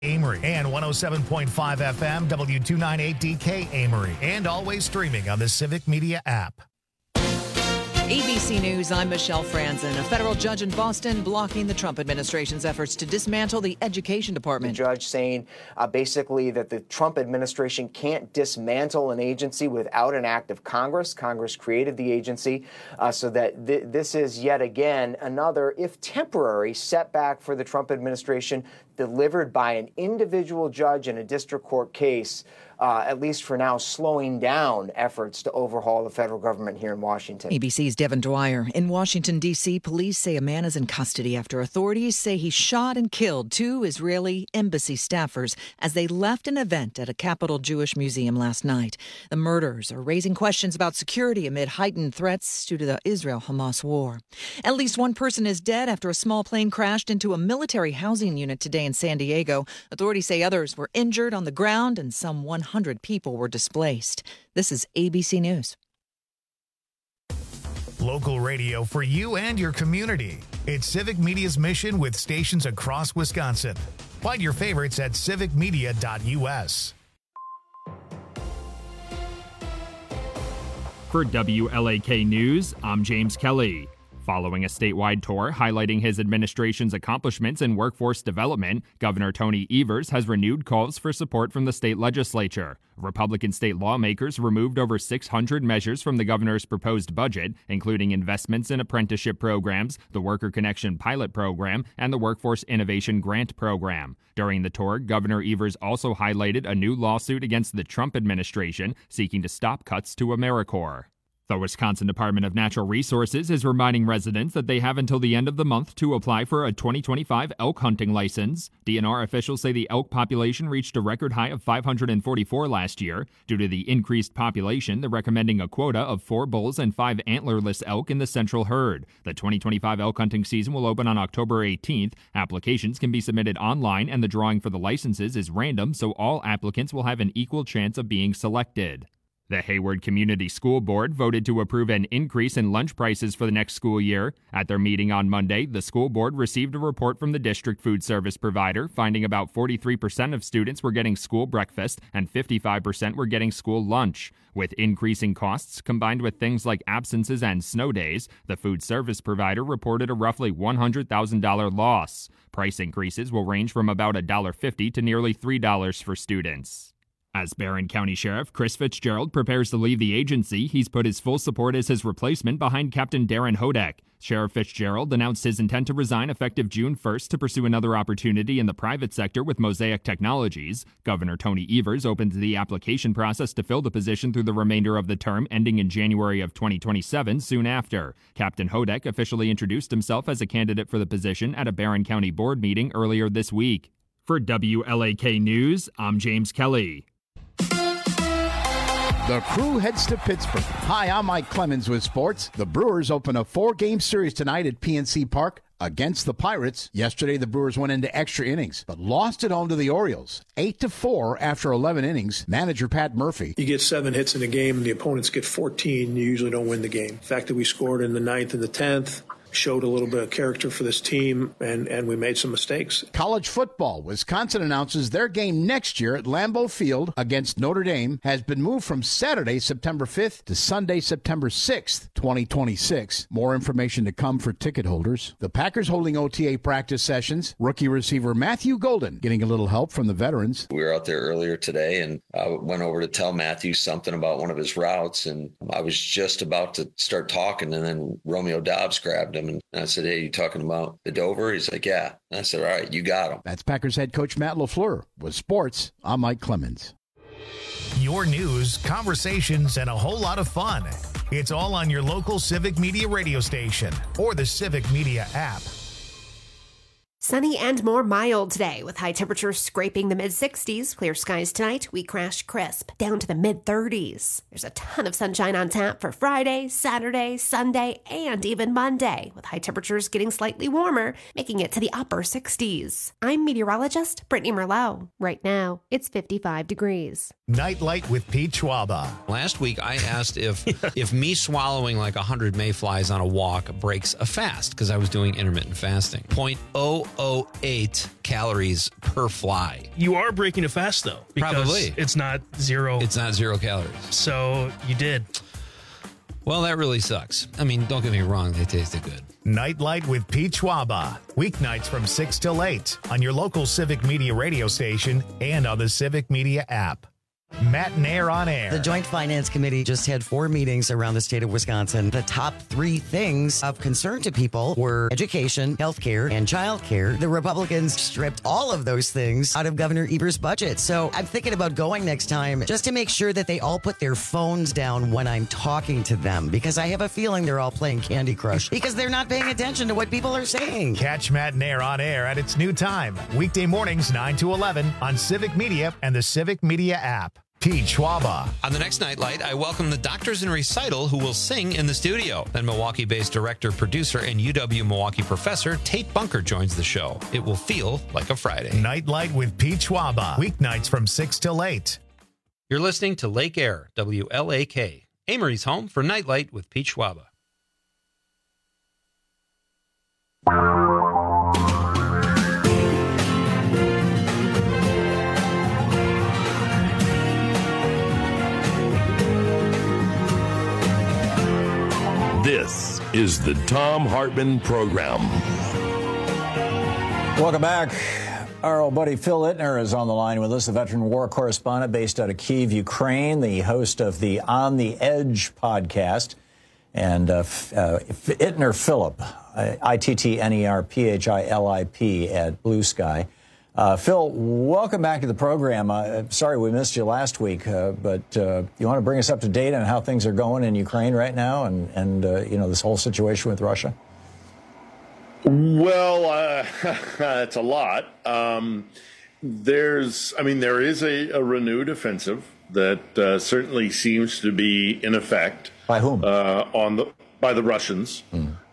Amory and 107.5 FM W298DK Amory, and always streaming on the Civic Media app. ABC News, I'm Michelle Franzen. A federal judge in Boston blocking the Trump administration's efforts to dismantle the education department. The judge saying basically that the Trump administration can't dismantle an agency without an act of Congress. Congress created the agency, so that this is yet again another, if temporary, setback for the Trump administration delivered by an individual judge in a district court case, at least for now, slowing down efforts to overhaul the federal government here in Washington. ABC's Devin Dwyer. In Washington, D.C., police say a man is in custody after authorities say he shot and killed 2 Israeli embassy staffers as they left an event at a Capital Jewish Museum last night. The murders are raising questions about security amid heightened threats due to the Israel-Hamas war. At least one person is dead after a small plane crashed into a military housing unit today in San Diego. Authorities say others were injured on the ground and some 100 people were displaced. This is ABC News. Local radio for you and your community. It's Civic Media's mission with stations across Wisconsin. Find your favorites at civicmedia.us. For WLAK News, I'm James Kelly. Following a statewide tour highlighting his administration's accomplishments in workforce development, Governor Tony Evers has renewed calls for support from the state legislature. Republican state lawmakers removed over 600 measures from the governor's proposed budget, including investments in apprenticeship programs, the Worker Connection pilot program, and the Workforce Innovation Grant program. During the tour, Governor Evers also highlighted a new lawsuit against the Trump administration seeking to stop cuts to AmeriCorps. The Wisconsin Department of Natural Resources is reminding residents that they have until the end of the month to apply for a 2025 elk hunting license. DNR officials say the elk population reached a record high of 544 last year. Due to the increased population, they're recommending a quota of 4 bulls and 5 antlerless elk in the central herd. The 2025 elk hunting season will open on October 18th. Applications can be submitted online, and the drawing for the licenses is random, so all applicants will have an equal chance of being selected. The Hayward Community School Board voted to approve an increase in lunch prices for the next school year. At their meeting on Monday, the school board received a report from the district food service provider, finding about 43% of students were getting school breakfast and 55% were getting school lunch. With increasing costs combined with things like absences and snow days, the food service provider reported a roughly $100,000 loss. Price increases will range from about $1.50 to nearly $3 for students. As Barron County Sheriff Chris Fitzgerald prepares to leave the agency, he's put his full support as his replacement behind Captain Darren Hodek. Sheriff Fitzgerald announced his intent to resign effective June 1st to pursue another opportunity in the private sector with Mosaic Technologies. Governor Tony Evers opened the application process to fill the position through the remainder of the term, ending in January of 2027 soon after. Captain Hodek officially introduced himself as a candidate for the position at a Barron County board meeting earlier this week. For WLAK News, I'm James Kelly. The Crew heads to Pittsburgh. Hi, I'm Mike Clemens with sports. The Brewers open a 4-game series tonight at PNC Park against the Pirates. Yesterday, the Brewers went into extra innings, but lost at home to the Orioles, 8-4 after 11 innings. Manager Pat Murphy. You get 7 hits in a game, and the opponents get 14. You usually don't win the game. The fact that we scored in the 9th and the 10th showed a little bit of character for this team, and we made some mistakes. College football. Wisconsin announces their game next year at Lambeau Field against Notre Dame has been moved from Saturday, September 5th to Sunday, September 6th, 2026. More information to come for ticket holders. The Packers holding OTA practice sessions. Rookie receiver Matthew Golden getting a little help from the veterans. We were out there earlier today, and I went over to tell Matthew something about one of his routes, and I was just about to start talking, and then Romeo Dobbs grabbed him. And I said, hey, you talking about the Dover? He's like, yeah. And I said, all right, you got him. That's Packers head coach Matt LaFleur. With sports, I'm Mike Clemens. Your news, conversations, and a whole lot of fun. It's all on your local Civic Media radio station or the Civic Media app. Sunny and more mild today with high temperatures scraping the mid-60s. Clear skies tonight. We crash crisp down to the mid-30s. There's a ton of sunshine on tap for Friday, Saturday, Sunday, and even Monday, with high temperatures getting slightly warmer, making it to the upper 60s. I'm meteorologist Brittany Merlot. Right now, it's 55 degrees. Nightlight with Pete Schwaba. Last week, I asked if me swallowing like 100 mayflies on a walk breaks a fast, because I was doing intermittent fasting. 0.00 0.008 calories per fly. You are breaking it fast, though. Because Probably. it's not zero. It's not 0 calories. So you did. Well, that really sucks. I mean, don't get me wrong. They tasted good. Nightlight with Pete Schwaba. Weeknights from 6 till 8 on your local Civic Media radio station and on the Civic Media app. Matt and Air on Air. The Joint Finance Committee just had 4 meetings around the state of Wisconsin. The top 3 things of concern to people were education, healthcare, and childcare. The Republicans stripped all of those things out of Governor Evers' budget. So I'm thinking about going next time just to make sure that they all put their phones down when I'm talking to them, because I have a feeling they're all playing Candy Crush because they're not paying attention to what people are saying. Catch Matt and Air on Air at its new time. Weekday mornings 9 to 11 on Civic Media and the Civic Media app. Pete Schwaba. On the next Nightlight, I welcome the Doctors in Recital who will sing in the studio. Then Milwaukee-based director, producer, and UW-Milwaukee professor Tate Bunker joins the show. It will feel like a Friday. Nightlight with Pete Schwaba. Weeknights from 6 till 8. You're listening to Lake Air, WLAK. Amory's home for Nightlight with Pete Schwaba. This is the Thom Hartmann Program. Welcome back. Our old buddy Phil Ittner is on the line with us, a veteran war correspondent based out of Kyiv, Ukraine, the host of the On the Edge podcast. And Ittner Philip, ITTNERPHILIP at Blue Sky. Phil, welcome back to the program. Sorry we missed you last week, but you want to bring us up to date on how things are going in Ukraine right now and this whole situation with Russia? Well, it's a lot. There is a renewed offensive that certainly seems to be in effect. By whom? By the Russians.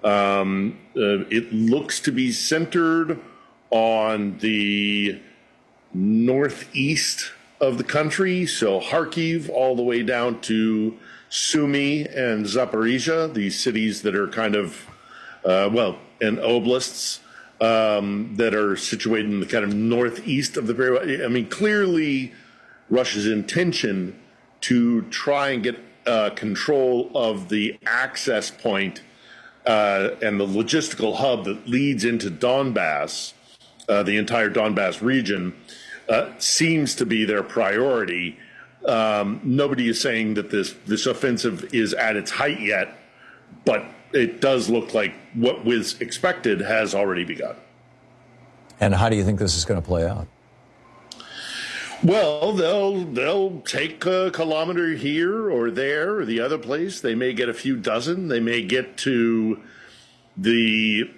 It looks to be centered on the northeast of the country, so Kharkiv all the way down to Sumy and Zaporizhia, these cities that are kind of, and oblasts that are situated in the kind of northeast of the. I mean, clearly Russia's intention to try and get control of the access point and the logistical hub that leads into Donbass, the entire Donbass region, seems to be their priority. Nobody is saying that this offensive is at its height yet, but it does look like what was expected has already begun. And how do you think this is going to play out? Well, they'll take a kilometer here or there or the other place. They may get a few dozen. They may get to the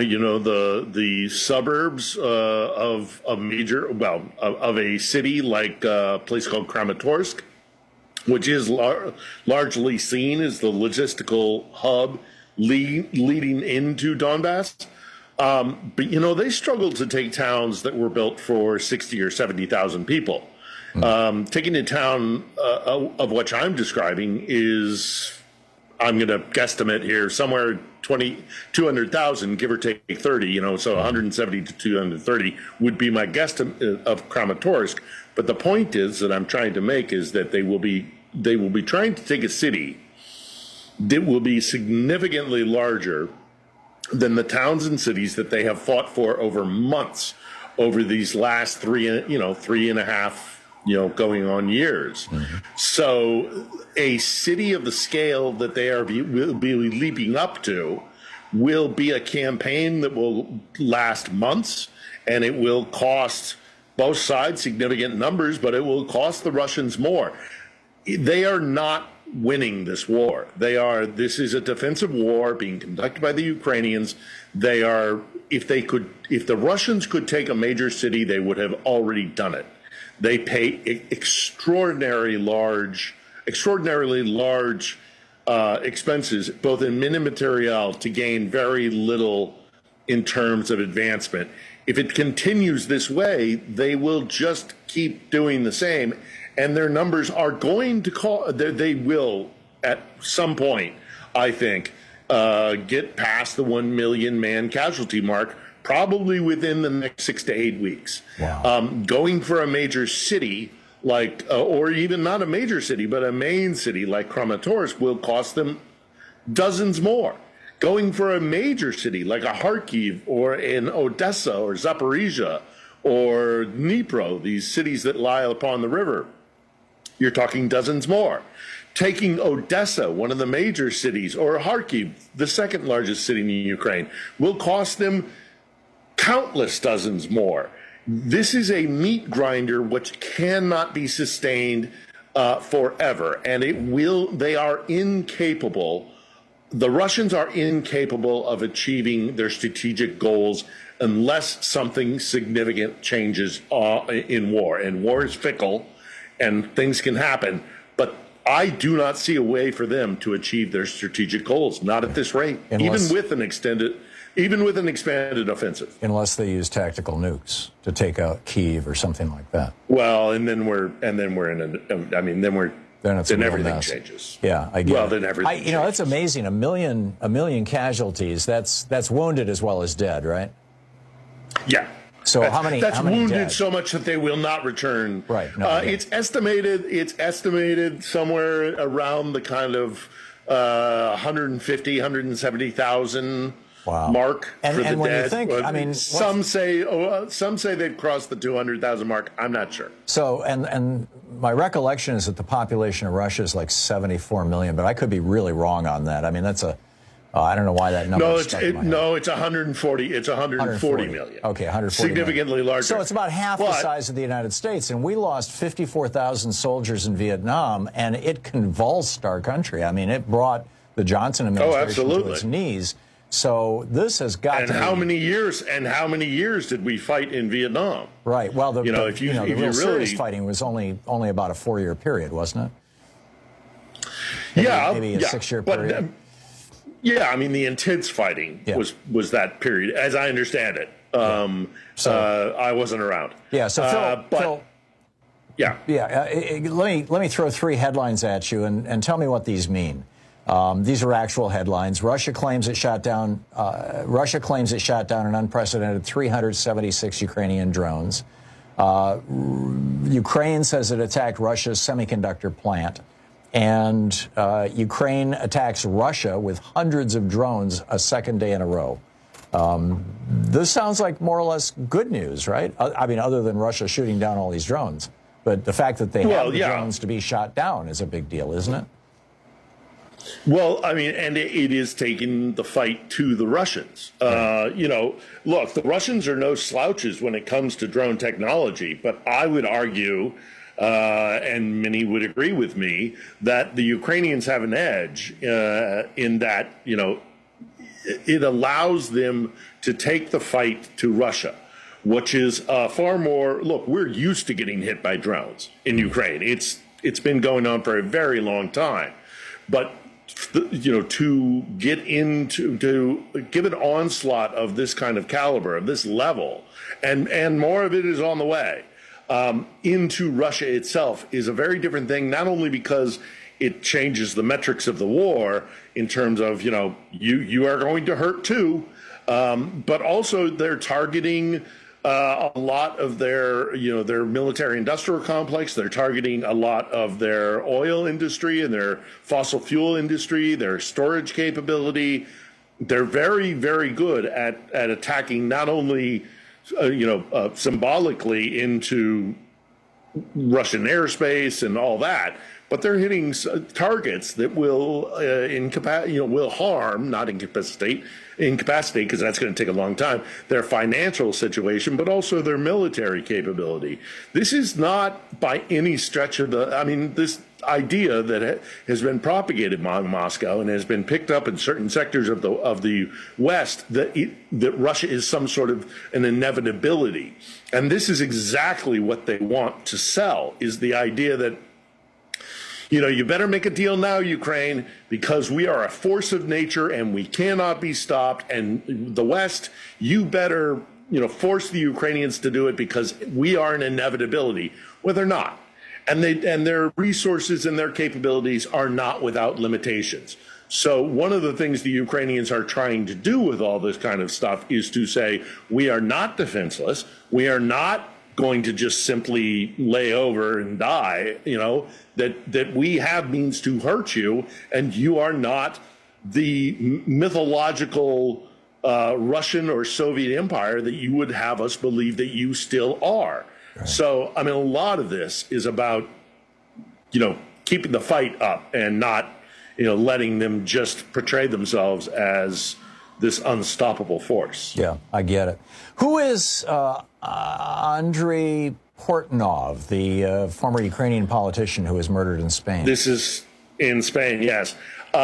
suburbs of a city like a place called Kramatorsk, which is largely seen as the logistical hub leading into Donbass. But they struggled to take towns that were built for 60 or 70,000 people. Taking a town of which I'm describing is, I'm going to guesstimate here, somewhere 200,000, give or take 30, so 170 to 230 would be my guesstimate of Kramatorsk. But the point is that I'm trying to make is that they will be trying to take a city that will be significantly larger than the towns and cities that they have fought for over months, over these last 3.5, going on years. Mm-hmm. So a city of the scale that they will be leaping up to will be a campaign that will last months, and it will cost both sides significant numbers, but it will cost the Russians more. They are not winning this war. This is a defensive war being conducted by the Ukrainians. If the Russians could take a major city, they would have already done it. They pay extraordinarily large expenses, both in min and material, to gain very little in terms of advancement. If it continues this way, they will just keep doing the same. And their numbers are going to they will, at some point, I think, get past the 1 million man casualty mark, probably within the next 6 to 8 weeks. Wow. Going for a major city like, or even not a major city, but a main city like Kramatorsk will cost them dozens more. Going for a major city like a Kharkiv or in Odessa or Zaporizhia or Dnipro, these cities that lie upon the river, you're talking dozens more. Taking Odessa, one of the major cities, or Kharkiv, the second largest city in Ukraine, will cost them countless dozens more. This is a meat grinder which cannot be sustained forever, and they are incapable. The Russians are incapable of achieving their strategic goals unless something significant changes in war. And war is fickle, and things can happen. But I do not see a way for them to achieve their strategic goals, not at this rate, even with an expanded offensive. Unless they use tactical nukes to take out Kyiv or something like that. Well, then everything changes. Yeah, I get well, it. Then everything changes. That's amazing. A million casualties. That's wounded as well as dead, right? Yeah. So how many? That's how many wounded dead? so much that they will not return. Right. No, it's estimated somewhere around the kind of 150, 170,000 mark for the and when dead. you think, some say they've crossed the 200,000 mark. I'm not sure. So, and my recollection is that the population of Russia is like 74 million, but I could be really wrong on that. I mean, that's I don't know why that number. No, it's 140. It's 140 million. Okay, 140 significantly million. larger. So it's about half the size of the United States, and we lost 54,000 soldiers in Vietnam, and it convulsed our country. I mean, it brought the Johnson administration to its knees. So this has got and how many years? And how many years did we fight in Vietnam? Right. Well, the real serious really fighting was only about a 4-year period, wasn't it? Maybe a 6-year period. Yeah, I mean, the intense fighting was that period, as I understand it. I wasn't around. Yeah, so Phil, let me throw 3 headlines at you and tell me what these mean. These are actual headlines. Russia claims it shot down an unprecedented 376 Ukrainian drones. Ukraine says it attacked Russia's semiconductor plant. And Ukraine attacks Russia with hundreds of drones a second day in a row. This sounds like more or less good news, right? I mean, other than Russia shooting down all these drones. But the fact that they have the drones to be shot down is a big deal, isn't it? Well, I mean, and it is taking the fight to the Russians. Look, the Russians are no slouches when it comes to drone technology, but I would argue, and many would agree with me, that the Ukrainians have an edge in that, it allows them to take the fight to Russia, which is far more, look, we're used to getting hit by drones in Ukraine. It's been going on for a very long time. But to get into, to give an onslaught of this kind of caliber, of this level, and more of it is on the way, into Russia itself is a very different thing, not only because it changes the metrics of the war in terms of, you are going to hurt too, but also they're targeting a lot of their military industrial complex. They're targeting a lot of their oil industry and their fossil fuel industry, their storage capability. They're very, very good at attacking not only, symbolically into Russian airspace and all that, but they're hitting targets that will will harm, not incapacitate, because that's going to take a long time, their financial situation, but also their military capability. This is not by any stretch of this idea that has been propagated by Moscow and has been picked up in certain sectors of the West, that Russia is some sort of an inevitability. And this is exactly what they want to sell, is the idea that, you better make a deal now, Ukraine, because we are a force of nature and we cannot be stopped. And the West, you better, force the Ukrainians to do it because we are an inevitability. Well, they're not. And their resources and their capabilities are not without limitations. So one of the things the Ukrainians are trying to do with all this kind of stuff is to say, we are not defenseless. We are not going to just simply lay over and die, that we have means to hurt you, and you are not the mythological Russian or Soviet empire that you would have us believe that you still are. Right. So, I mean, a lot of this is about, keeping the fight up and not, letting them just portray themselves as this unstoppable force. Yeah, I get it. Who is Andrei Portnov, the former Ukrainian politician who was murdered in Spain? This is in Spain, yes.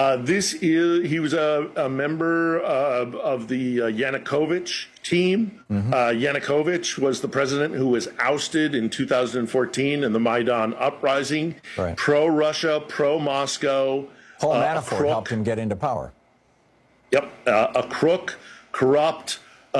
He was a member of the Yanukovych team. Mm-hmm. Yanukovych was the president who was ousted in 2014 in the Maidan uprising. Right. Pro-Russia, pro-Moscow. Paul Manafort helped him get into power. Yep, a crook, corrupt,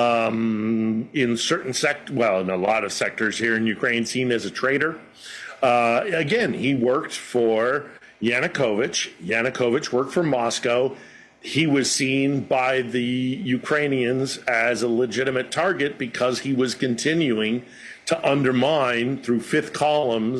in certain in a lot of sectors here in Ukraine, seen as a traitor. Again, he worked for Yanukovych. Yanukovych worked for Moscow. He was seen by the Ukrainians as a legitimate target because he was continuing to undermine through fifth column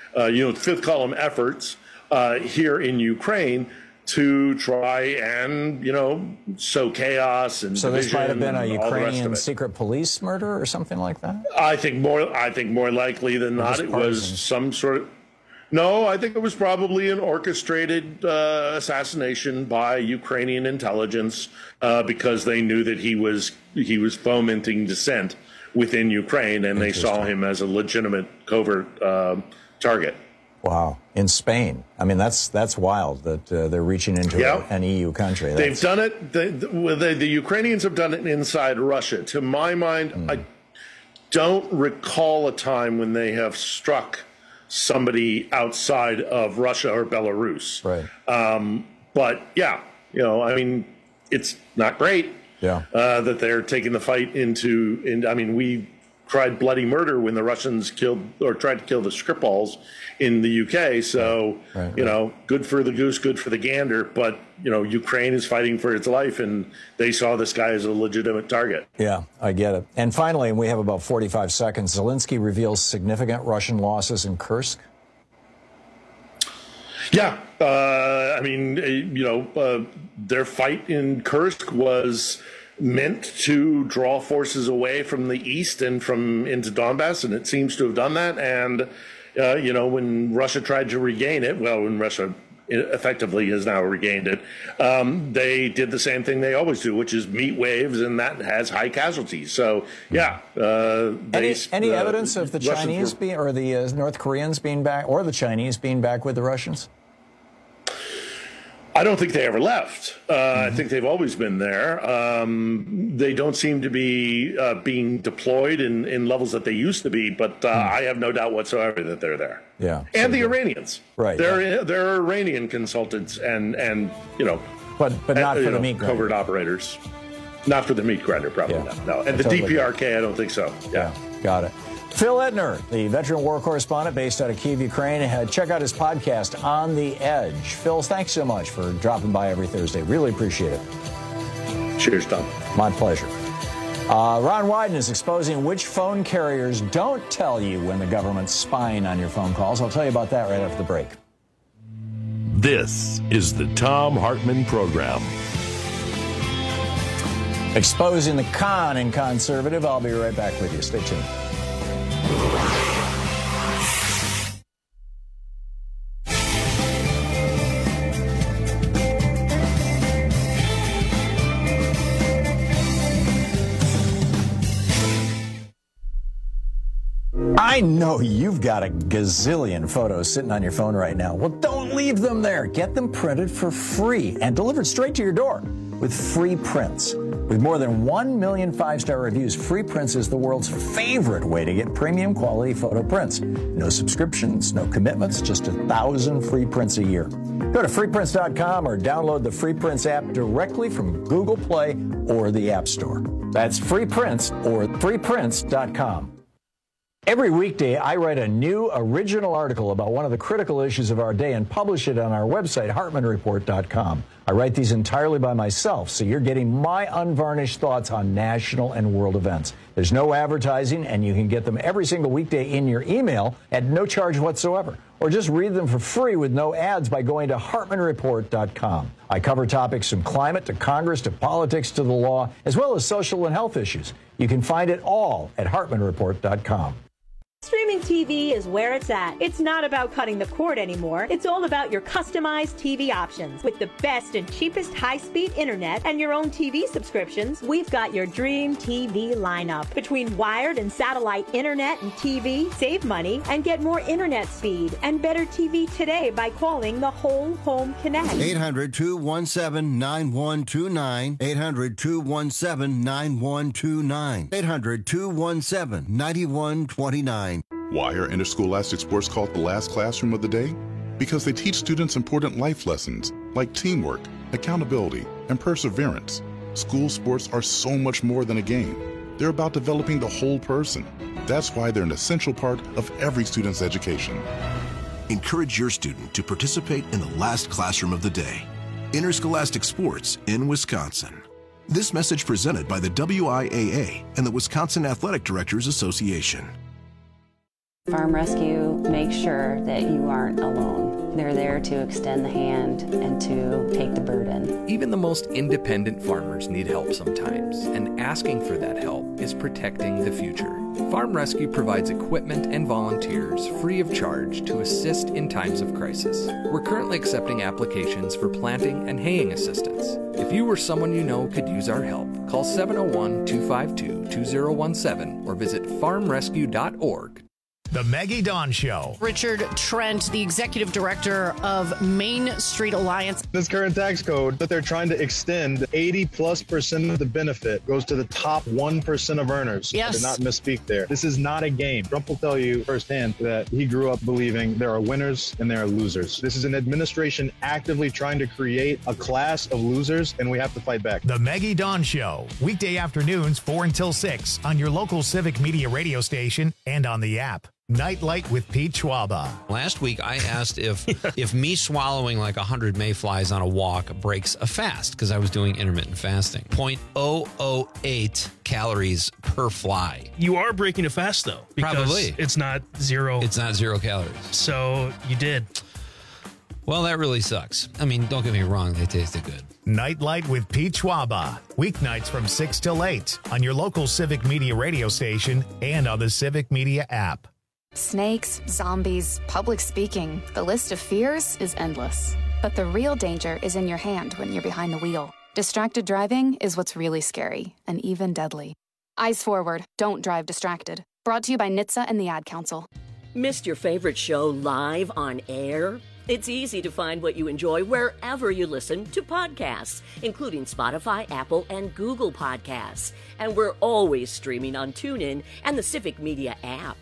efforts here in Ukraine to try and, sow chaos and so division. This might have been a Ukrainian secret police murder or something like that? I think more likely than not it was some sort of. No, I think it was probably an orchestrated assassination by Ukrainian intelligence because they knew that he was fomenting dissent within Ukraine, and they saw him as a legitimate covert target. Wow. In Spain. I mean, that's wild that they're reaching into an EU country. They've done it. The Ukrainians have done it inside Russia. To my mind, I don't recall a time when they have struck somebody outside of Russia or Belarus. Right. But, yeah, I mean, it's not great that they're taking the fight we tried bloody murder when the Russians tried to kill the Skripals in the UK. So, good for the goose, good for the gander. But, Ukraine is fighting for its life, and they saw this guy as a legitimate target. Yeah, I get it. And finally, and we have about 45 seconds, Zelensky reveals significant Russian losses in Kursk. Yeah. Their fight in Kursk was meant to draw forces away from the east and into Donbass, and it seems to have done that. And, when Russia tried to regain it, when Russia effectively has now regained it, they did the same thing they always do, which is meet waves, and that has high casualties. So, yeah. Any evidence of the Chinese or the North Koreans being back, or the Chinese being back with the Russians? I don't think they ever left. I think they've always been there. They don't seem to be being deployed in levels that they used to be, but I have no doubt whatsoever that they're there. Yeah, and the Iranians, right? There are Iranian consultants and but not for the meat grinder. Covert operators, not for the meat grinder, probably not. No, and the DPRK, I don't think so. Yeah, got it. Phil Ittner, the veteran war correspondent based out of Kyiv, Ukraine. Check out his podcast, On the Edge. Phil, thanks so much for dropping by every Thursday. Really appreciate it. Cheers, Tom. My pleasure. Ron Wyden is exposing which phone carriers don't tell you when the government's spying on your phone calls. I'll tell you about that right after the break. This is the Thom Hartmann Program. Exposing the con in conservative. I'll be right back with you. Stay tuned. I know you've got a gazillion photos sitting on your phone right now. Well, don't leave them there. Get them printed for free and delivered straight to your door with Free Prints. With more than 1 million 5-star reviews, Free Prints is the world's favorite way to get premium quality photo prints. No subscriptions, no commitments, just 1,000 free prints a year. Go to freeprints.com or download the Free Prints app directly from Google Play or the App Store. That's Free Prints or freeprints.com. Every weekday, I write a new original article about one of the critical issues of our day and publish it on our website, HartmanReport.com. I write these entirely by myself, so you're getting my unvarnished thoughts on national and world events. There's no advertising, and you can get them every single weekday in your email at no charge whatsoever. Or just read them for free with no ads by going to HartmanReport.com. I cover topics from climate to Congress to politics to the law, as well as social and health issues. You can find it all at HartmanReport.com. Streaming TV is where it's at. It's not about cutting the cord anymore. It's all about your customized TV options. With the best and cheapest high-speed internet and your own TV subscriptions, we've got your dream TV lineup. Between wired and satellite internet and TV, save money and get more internet speed and better TV today by calling the Whole Home Connect. 800-217-9129. 800-217-9129. 800-217-9129. Why are interscholastic sports called the last classroom of the day? Because they teach students important life lessons like teamwork, accountability, and perseverance. School sports are so much more than a game. They're about developing the whole person. That's why they're an essential part of every student's education. Encourage your student to participate in the last classroom of the day. Interscholastic sports in Wisconsin. This message presented by the WIAA and the Wisconsin Athletic Directors Association. Farm Rescue makes sure that you aren't alone. They're there to extend the hand and to take the burden. Even the most independent farmers need help sometimes, and asking for that help is protecting the future. Farm Rescue provides equipment and volunteers free of charge to assist in times of crisis. We're currently accepting applications for planting and haying assistance. If you or someone you know could use our help, call 701-252-2017 or visit farmrescue.org. The Maggie Dawn Show. Richard Trent, the executive director of Main Street Alliance. This current tax code that they're trying to extend, 80+% of the benefit goes to the top 1% of earners. Yes. I did not misspeak there. This is not a game. Trump will tell you firsthand that he grew up believing there are winners and there are losers. This is an administration actively trying to create a class of losers, and we have to fight back. The Maggie Dawn Show. Weekday afternoons 4 until 6 on your local Civic Media radio station and on the app. Nightlight with Pete Schwaba. Last week, I asked if me swallowing like 100 mayflies on a walk breaks a fast, because I was doing intermittent fasting. 0.008 calories per fly. You are breaking a fast, though. Because Probably. It's not zero. It's not 0 calories. So you did. Well, that really sucks. I mean, don't get me wrong. They tasted good. Nightlight with Pete Schwaba. Weeknights from 6 till 8 on your local Civic Media radio station and on the Civic Media app. Snakes, zombies, public speaking. The list of fears is endless. But the real danger is in your hand when you're behind the wheel. Distracted driving is what's really scary and even deadly. Eyes forward. Don't drive distracted. Brought to you by NHTSA and the Ad Council. Missed your favorite show live on air? It's easy to find what you enjoy wherever you listen to podcasts, including Spotify, Apple, and Google Podcasts. And we're always streaming on TuneIn and the Civic Media app.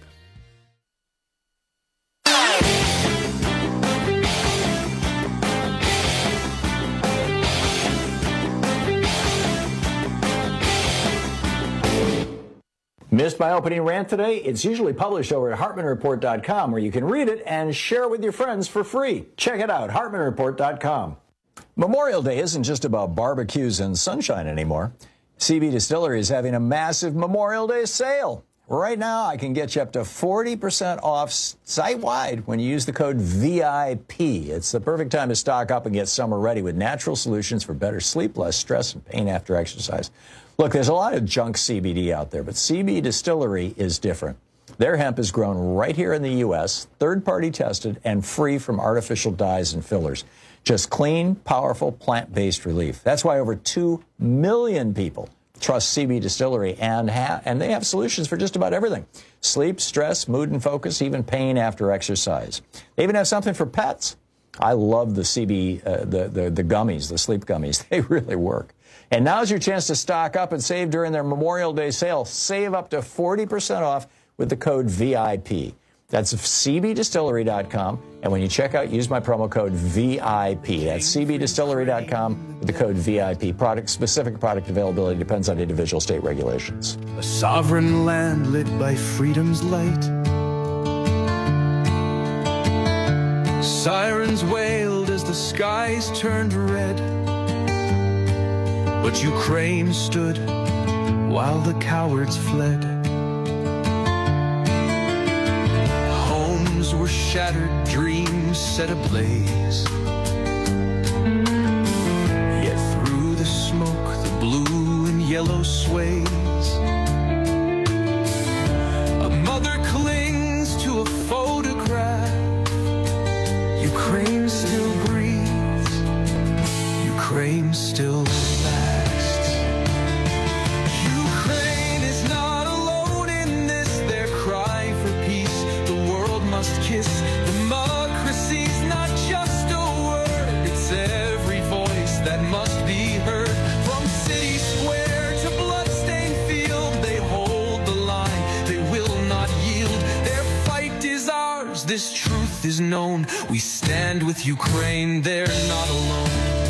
Missed my opening rant today? It's usually published over at HartmanReport.com, where you can read it and share it with your friends for free. Check it out, HartmanReport.com. Memorial Day isn't just about barbecues and sunshine anymore. CB Distillery is having a massive Memorial Day sale. Right now, I can get you up to 40% off site-wide when you use the code VIP. It's the perfect time to stock up and get summer ready with natural solutions for better sleep, less stress, and pain after exercise. Look, there's a lot of junk CBD out there, but CB Distillery is different. Their hemp is grown right here in the U.S., third-party tested, and free from artificial dyes and fillers. Just clean, powerful, plant-based relief. That's why over 2 million people trust CB Distillery, and they have solutions for just about everything. Sleep, stress, mood and focus, even pain after exercise. They even have something for pets. I love the CB, the gummies, the sleep gummies. They really work. And now's your chance to stock up and save during their Memorial Day sale. Save up to 40% off with the code VIP. That's cbdistillery.com. And when you check out, use my promo code VIP. That's cbdistillery.com with the code VIP. Specific product availability depends on individual state regulations. A sovereign land lit by freedom's light. Sirens wailed as the skies turned red. But Ukraine stood while the cowards fled. Homes were shattered, dreams set ablaze. Yet through the smoke, the blue and yellow sways. A mother clings to a photograph. Ukraine still breathes. Ukraine still lasts. Ukraine is not alone in this. Their cry for peace, the world must kiss. Democracy's not just a word. It's every voice that must be heard. From city square to bloodstained field, they hold the line. They will not yield. Their fight is ours. This truth is known. We stand with Ukraine. They're not alone.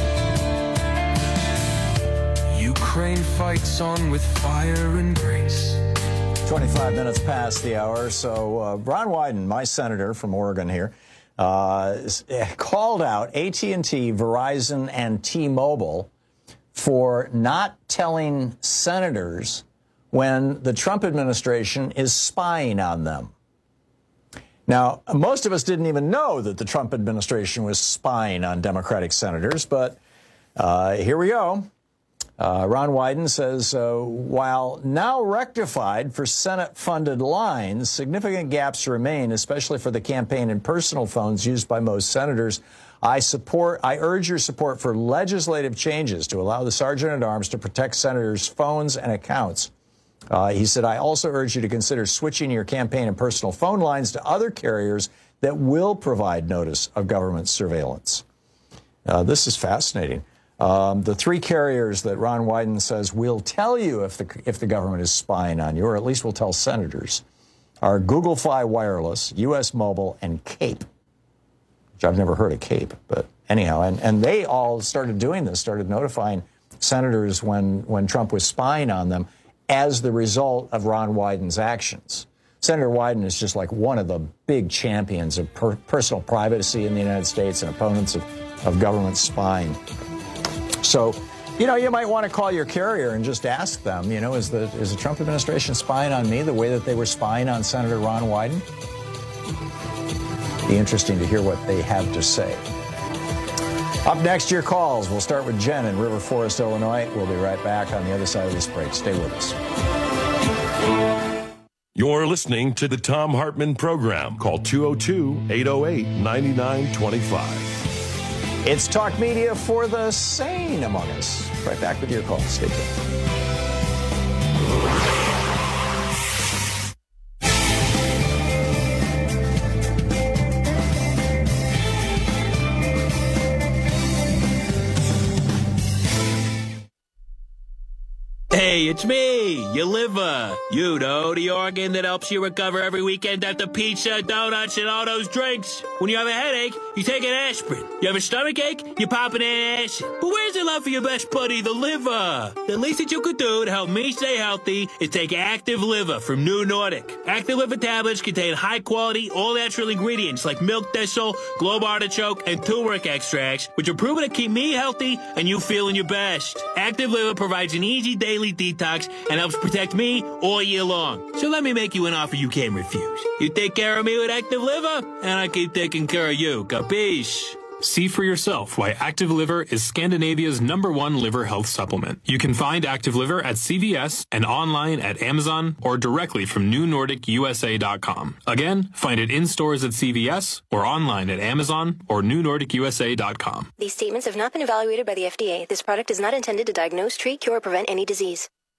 Ukraine fights on with fire and grace. 25 minutes past the hour. So Ron Wyden, my senator from Oregon here, called out AT&T, Verizon, and T-Mobile for not telling senators when the Trump administration is spying on them. Now, most of us didn't even know that the Trump administration was spying on Democratic senators, but here we go. Ron Wyden says, while now rectified for Senate-funded lines, significant gaps remain, especially for the campaign and personal phones used by most senators. I urge your support for legislative changes to allow the Sergeant-at-Arms to protect senators' phones and accounts. He said, I also urge you to consider switching your campaign and personal phone lines to other carriers that will provide notice of government surveillance. This is fascinating. The three carriers that Ron Wyden says will tell you if the government is spying on you, or at least will tell senators, are Google Fi Wireless, U.S. Mobile, and Cape, which I've never heard of Cape, but anyhow. And they all started doing this, started notifying senators when Trump was spying on them as the result of Ron Wyden's actions. Senator Wyden is just like one of the big champions of personal privacy in the United States and opponents of government spying. So, you might want to call your carrier and just ask them, is the Trump administration spying on me the way that they were spying on Senator Ron Wyden? Be interesting to hear what they have to say. Up next, your calls. We'll start with Jen in River Forest, Illinois. We'll be right back on the other side of this break. Stay with us. You're listening to the Thom Hartmann Program. Call 202-808-9925. It's talk media for the sane among us. Right back with your call. Stay tuned. Hey, it's me, your liver. You know, the organ that helps you recover every weekend after pizza, donuts, and all those drinks. When you have a headache, you take an aspirin. You have a stomach ache, you pop an acid. But where's the love for your best buddy, the liver? The least that you could do to help me stay healthy is take Active Liver from New Nordic. Active Liver tablets contain high-quality, all-natural ingredients like milk thistle, globe artichoke, and turmeric extracts, which are proven to keep me healthy and you feeling your best. Active Liver provides an easy daily detox and helps protect me all year long. So let me make you an offer you can't refuse. You take care of me with Active Liver, and I keep taking care of you. Capiche? See for yourself why Active Liver is Scandinavia's #1 liver health supplement. You can find Active Liver at CVS and online at Amazon or directly from NewNordicUSA.com. Again, find it in stores at CVS or online at Amazon or NewNordicUSA.com. These statements have not been evaluated by the FDA. This product is not intended to diagnose, treat, cure, or prevent any disease.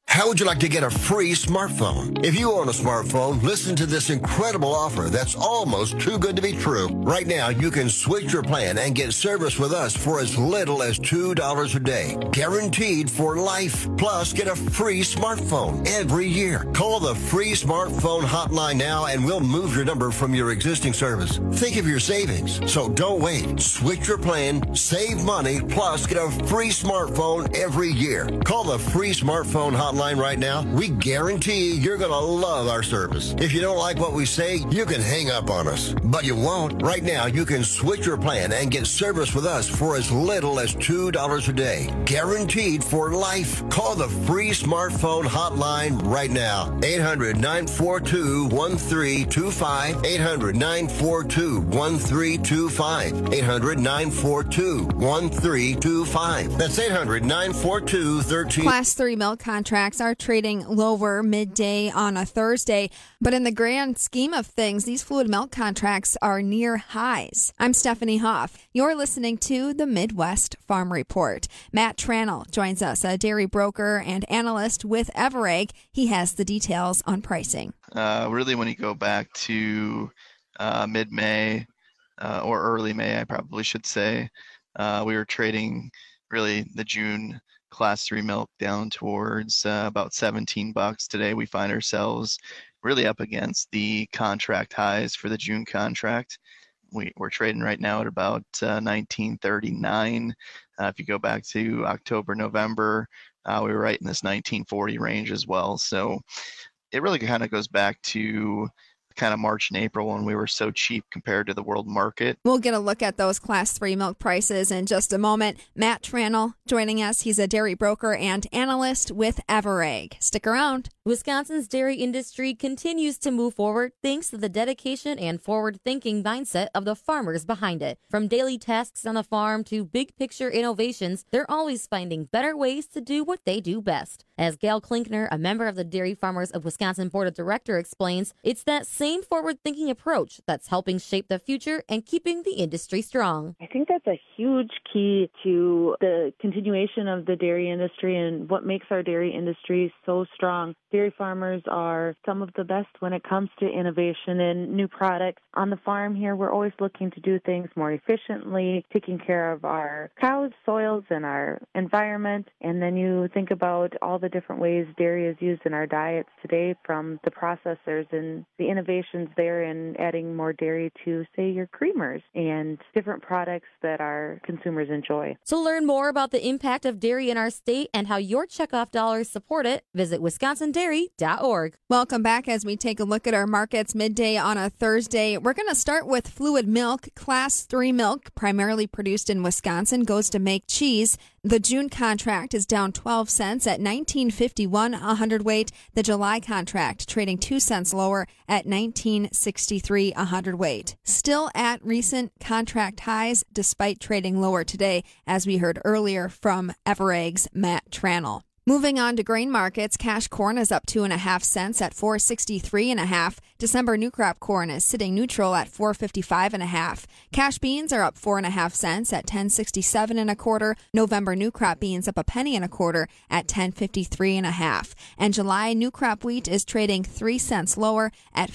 How would you like to get a free smartphone? If you own a smartphone, listen to this incredible offer that's almost too good to be true. Right now, you can switch your plan and get service with us for as little as $2 a day. Guaranteed for life. Plus, get a free smartphone every year. Call the free smartphone hotline now and we'll move your number from your existing service. Think of your savings. So don't wait. Switch your plan, save money, plus get a free smartphone every year. Call the free smartphone hotline right now. We guarantee you're going to love our service. If you don't like what we say, you can hang up on us. But you won't. Right now, you can switch your plan and get service with us for as little as $2 a day. Guaranteed for life. Call the free smartphone hotline right now. 800-942-1325. 800-942-1325. 800-942-1325. That's 800-942-1325. Class 3 milk contracts are trading lower midday on a Thursday, but in the grand scheme of things, these fluid milk contracts are near highs. I'm Stephanie Hoff. You're listening to the Midwest Farm Report. Matt Tranel joins us, a dairy broker and analyst with Everegg. He has the details on pricing. Really, when you go back to mid-May or early May, I probably should say, we were trading really the June Class 3 milk down towards about $17. Today we find ourselves really up against the contract highs for the June contract. We're trading right now at about $19.39. If you go back to October, November, we were right in this $19.40 range as well. So it really kind of goes back to kind of March and April when we were so cheap compared to the world market. We'll get a look at those Class 3 milk prices in just a moment. Matt Tranel joining us. He's a dairy broker and analyst with Everegg. Stick around. Wisconsin's dairy industry continues to move forward thanks to the dedication and forward-thinking mindset of the farmers behind it. From daily tasks on the farm to big-picture innovations, they're always finding better ways to do what they do best. As Gail Klinkner, a member of the Dairy Farmers of Wisconsin Board of Directors, explains, it's that same forward-thinking approach that's helping shape the future and keeping the industry strong. I think that's a huge key to the continuation of the dairy industry and what makes our dairy industry so strong. Dairy farmers are some of the best when it comes to innovation and new products. On the farm here, we're always looking to do things more efficiently, taking care of our cows, soils, and our environment. And then you think about all the different ways dairy is used in our diets today, from the processors and the innovations there in adding more dairy to, say, your creamers and different products that our consumers enjoy. To learn more about the impact of dairy in our state and how your checkoff dollars support it, visit WisconsinDairy.org. Welcome back as we take a look at our markets midday on a Thursday. We're going to start with fluid milk. Class 3 milk, primarily produced in Wisconsin, goes to make cheese. The June contract is down 12 cents at $19.51 a hundredweight. The July contract trading 2 cents lower at $19.63 a hundredweight. Still at recent contract highs despite trading lower today, as we heard earlier from Everegg's Matt Tranel. Moving on to grain markets, cash corn is up 2.5 cents at $4.63.5. December new crop corn is sitting neutral at $4.55.5. Cash beans are up 4.5 cents at $10.67.25. November new crop beans up 1 penny and a quarter at $10.53.5. And July new crop wheat is trading 3 cents lower at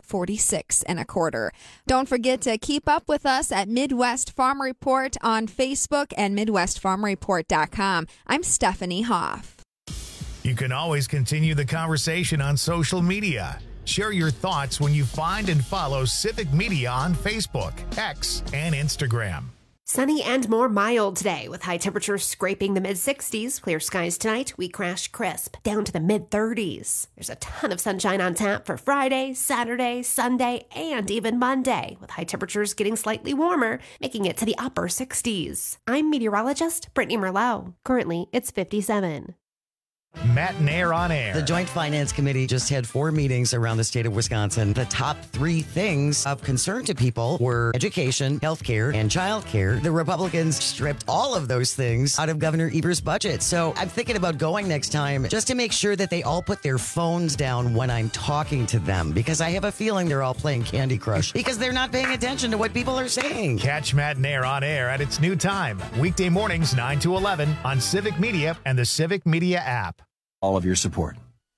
$5.46.25. Don't forget to keep up with us at Midwest Farm Report on Facebook and MidwestFarmReport.com. I'm Stephanie Hoff. You can always continue the conversation on social media. Share your thoughts when you find and follow Civic Media on Facebook, X, and Instagram. Sunny and more mild today with high temperatures scraping the mid-60s. Clear skies tonight. We crash crisp down to the mid-30s. There's a ton of sunshine on tap for Friday, Saturday, Sunday, and even Monday, with high temperatures getting slightly warmer, making it to the upper 60s. I'm meteorologist Brittany Merlot. Currently, it's 57. Matt and Air on Air. The Joint Finance Committee just had 4 meetings around the state of Wisconsin. The top 3 things of concern to people were education, healthcare, and childcare. The Republicans stripped all of those things out of Governor Evers' budget. So I'm thinking about going next time just to make sure that they all put their phones down when I'm talking to them, because I have a feeling they're all playing Candy Crush because they're not paying attention to what people are saying. Catch Matt and Air on Air at its new time, weekday mornings 9 to 11 on Civic Media and the Civic Media app. all of your support.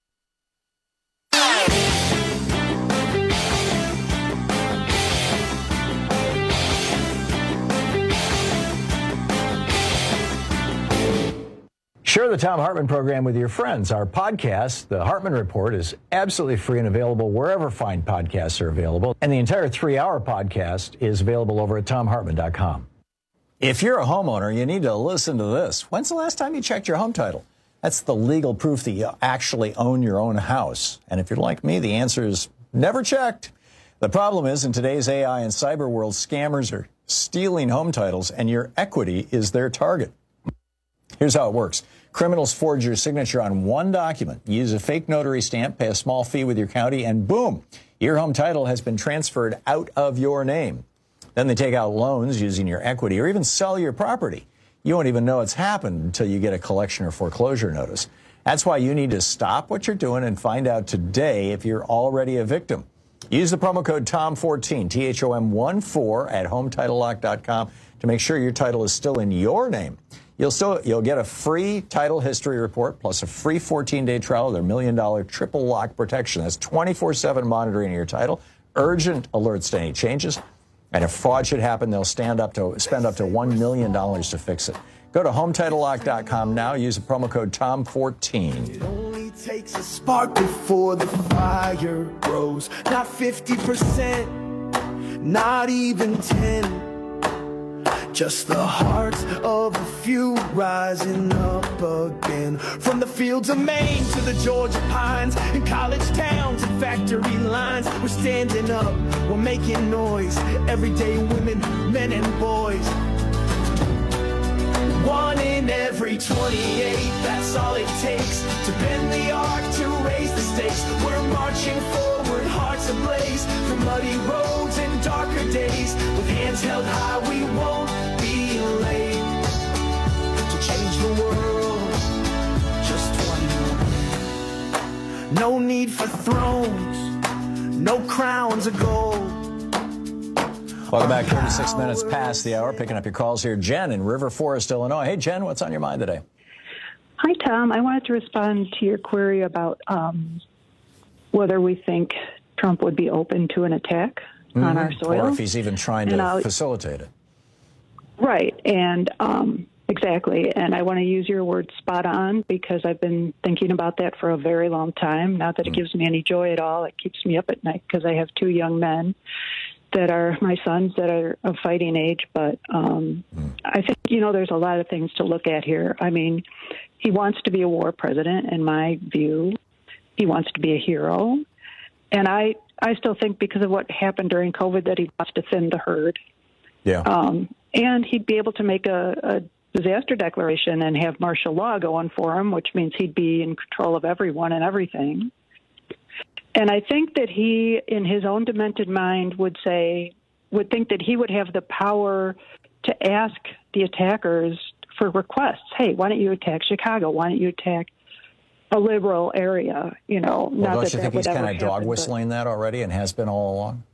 Share the Thom Hartmann program with your friends. Our podcast, The Hartmann Report, is absolutely free and available wherever fine podcasts are available. And the entire 3-hour podcast is available over at ThomHartmann.com. If you're a homeowner, you need to listen to this. When's the last time you checked your home title? That's the legal proof that you actually own your own house. And if you're like me, the answer is never checked. The problem is, in today's AI and cyber world, scammers are stealing home titles, and your equity is their target. Here's how it works. Criminals forge your signature on one document, use a fake notary stamp, pay a small fee with your county, and boom, your home title has been transferred out of your name. Then they take out loans using your equity or even sell your property. You won't even know it's happened until you get a collection or foreclosure notice. That's why you need to stop what you're doing and find out today if you're already a victim. Use the promo code TOM14, THOM14 at HometitleLock.com to make sure your title is still in your name. You'll get a free title history report plus a free 14-day trial of their $1 million triple lock protection. That's 24/7 monitoring of your title, urgent alerts to any changes, and if fraud should happen, they'll spend up to $1 million to fix it. Go to HometitleLock.com now. Use the promo code TOM14. It only takes a spark before the fire grows. Not 50%, not even 10. Just the hearts of a few rising up again. From the fields of Maine to the Georgia pines, in college towns and factory lines, we're standing up, we're making noise. Everyday women, men and boys. 1 in every 28, that's all it takes to bend the arc, to raise the stakes. We're marching forward, hearts ablaze, through muddy roads and darker days. With hands held high, we won't be late to change the world. Just one more. No need for thrones, no crowns of gold. Welcome back. 36 minutes past the hour. Picking up your calls here. Jen in River Forest, Illinois. Hey, Jen, what's on your mind today? Hi, Tom. I wanted to respond to your query about whether we think Trump would be open to an attack on our soil. Or if he's even trying to facilitate it. Right. And exactly. And I want to use your word spot on because I've been thinking about that for a very long time. Not that it gives me any joy at all. It keeps me up at night because I have 2 young men that are my sons that are of fighting age. But I think, there's a lot of things to look at here. I mean, he wants to be a war president, in my view. He wants to be a hero. And I still think because of what happened during COVID that he wants to thin the herd. Yeah. And he'd be able to make a disaster declaration and have martial law going for him, which means he'd be in control of everyone and everything. And I think that he, in his own demented mind, would think that he would have the power to ask the attackers for requests. Hey, why don't you attack Chicago? Why don't you attack a liberal area? Well, don't you think he's kind of dog whistling that already and has been all along?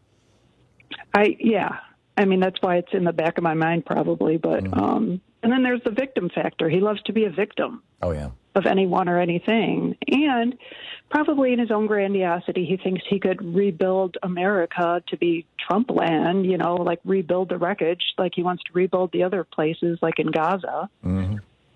Yeah. I mean, that's why it's in the back of my mind probably. But and then there's the victim factor. He loves to be a victim. Oh, yeah. Of anyone or anything. And probably in his own grandiosity, he thinks he could rebuild America to be Trump land, like rebuild the wreckage, like he wants to rebuild the other places, like in Gaza. Mm-hmm.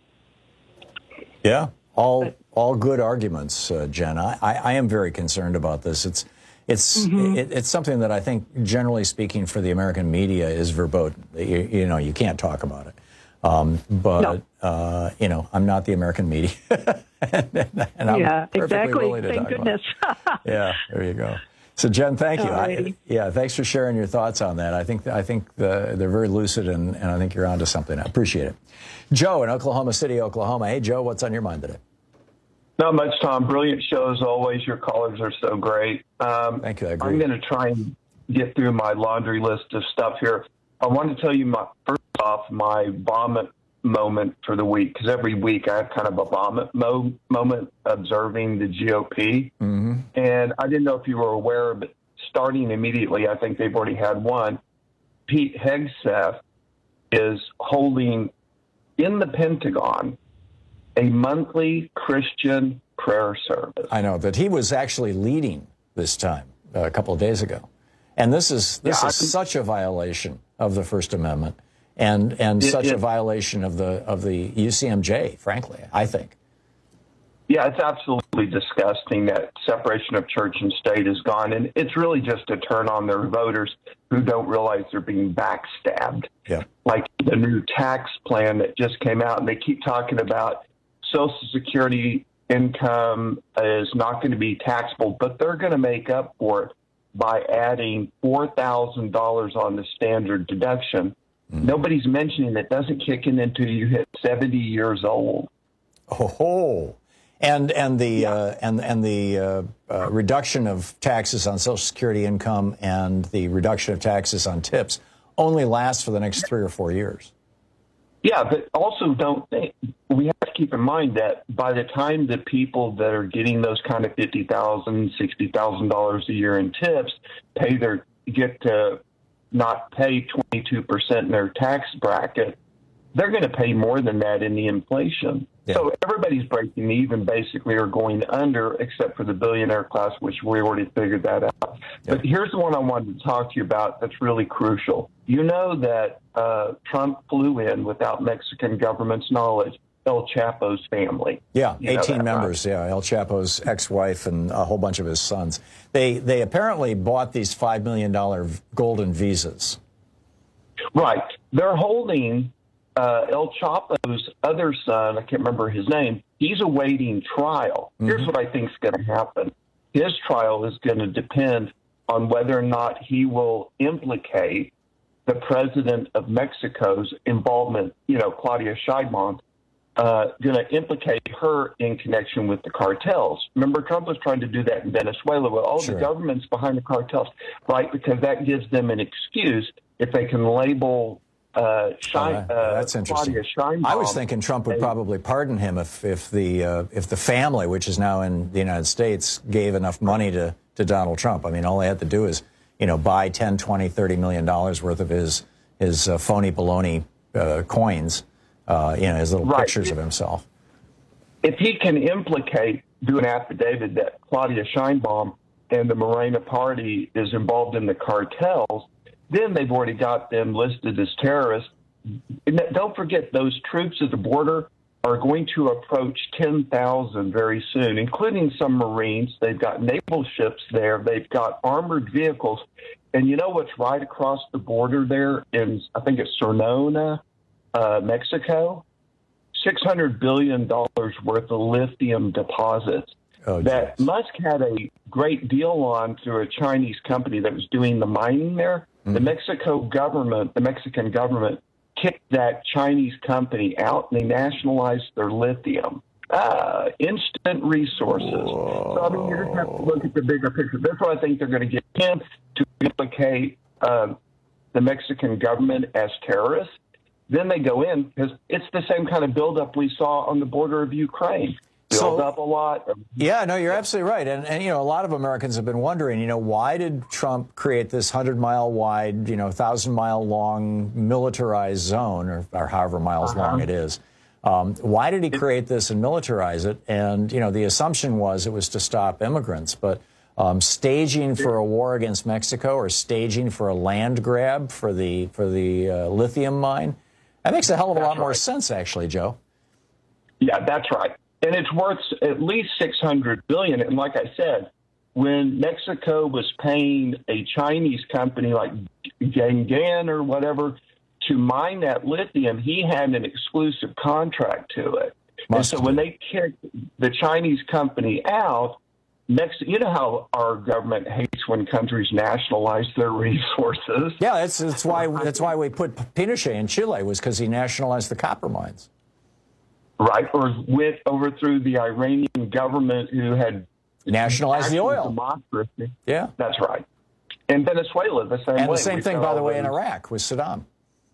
Yeah, all good arguments, Jen. I am very concerned about this. It's something that I think, generally speaking, for the American media is verboten. You can't talk about it. But I'm not the American media, and I'm perfectly willing to talk goodness. about it. Yeah, there you go. So, Jen, thank you. Thanks for sharing your thoughts on that. I think they're very lucid, and I think you're onto something. I appreciate it. Joe in Oklahoma City, Oklahoma. Hey, Joe, what's on your mind today? Not much, Tom. Brilliant show as always. Your callers are so great. Thank you. I agree. I'm going to try and get through my laundry list of stuff here. I want to tell you my vomit moment for the week, because every week I have kind of a vomit moment observing the GOP. Mm-hmm. And I didn't know if you were aware, but starting immediately, I think they've already had one. Pete Hegseth is holding in the Pentagon a monthly Christian prayer service. I know that he was actually leading this time a couple of days ago. And this is such a violation of the First Amendment and such a violation of the UCMJ, frankly, I think. Yeah, it's absolutely disgusting that separation of church and state is gone. And it's really just to turn on their voters who don't realize they're being backstabbed. Yeah. Like the new tax plan that just came out, and they keep talking about Social Security income is not going to be taxable, but they're going to make up for it by adding $4,000 on the standard deduction. Nobody's mentioning it doesn't kick in until you hit 70 years old. Oh, and the reduction of taxes on Social Security income and the reduction of taxes on tips only lasts for the next 3 or 4 years. Yeah, but also we have to keep in mind that by the time the people that are getting those kind of $50,000, $60,000 a year in tips get to not pay 22% in their tax bracket, they're going to pay more than that in the inflation. Yeah. So everybody's breaking even, basically, or going under, except for the billionaire class, which we already figured that out. Yeah. But here's the one I wanted to talk to you about that's really crucial. You know that Trump flew in without Mexican government's knowledge El Chapo's family. Yeah, 18 members, right? Yeah, El Chapo's ex-wife and a whole bunch of his sons. They apparently bought these $5 million golden visas. Right. They're holding El Chapo's other son, I can't remember his name, he's awaiting trial. Mm-hmm. Here's what I think is going to happen. His trial is going to depend on whether or not he will implicate the president of Mexico's involvement, Claudia Sheinbaum, going to implicate her in connection with the cartels. Remember, Trump was trying to do that in Venezuela with all the governments behind the cartels, right? Because that gives them an excuse if they can label that's interesting. I was thinking Trump would probably pardon him if the family, which is now in the United States, gave enough money to Donald Trump. I mean, all they had to do is, buy $10, $20, $30 million worth of his phony baloney coins, his little pictures of himself. If he can do an affidavit that Claudia Sheinbaum and the Morena Party is involved in the cartels, then they've already got them listed as terrorists. And don't forget, those troops at the border are going to approach 10,000 very soon, including some Marines. They've got naval ships there. They've got armored vehicles. And you know what's right across the border there in, I think it's Sonora, Mexico? $600 billion worth of lithium deposits that Musk had a great deal on through a Chinese company that was doing the mining there. Mm-hmm. The Mexican government kicked that Chinese company out and they nationalized their lithium. Instant resources. Whoa. So, I mean, you just have to look at the bigger picture. That's why I think they're going to get him to implicate the Mexican government as terrorists. Then they go in, because it's the same kind of buildup we saw on the border of Ukraine. Build up a lot. Yeah, no, you're absolutely right. And a lot of Americans have been wondering, why did Trump create this 100-mile wide, 1,000-mile long militarized zone, or however miles long it is? Why did he create this and militarize it? And, the assumption was it was to stop immigrants. But staging for a war against Mexico or staging for a land grab for the lithium mine, that makes a hell of a lot more sense, actually, Joe. Yeah, that's right. And it's worth at least $600 billion. And like I said, when Mexico was paying a Chinese company like Gangan or whatever to mine that lithium, he had an exclusive contract to it. And so when they kicked the Chinese company out, you know how our government hates when countries nationalize their resources. Yeah, that's why we put Pinochet in Chile, was because he nationalized the copper mines. Right, or overthrew the Iranian government who had nationalized the oil. Democracy. Yeah, that's right. And Venezuela, the same way. And the same thing, by the way, in Iraq with Saddam.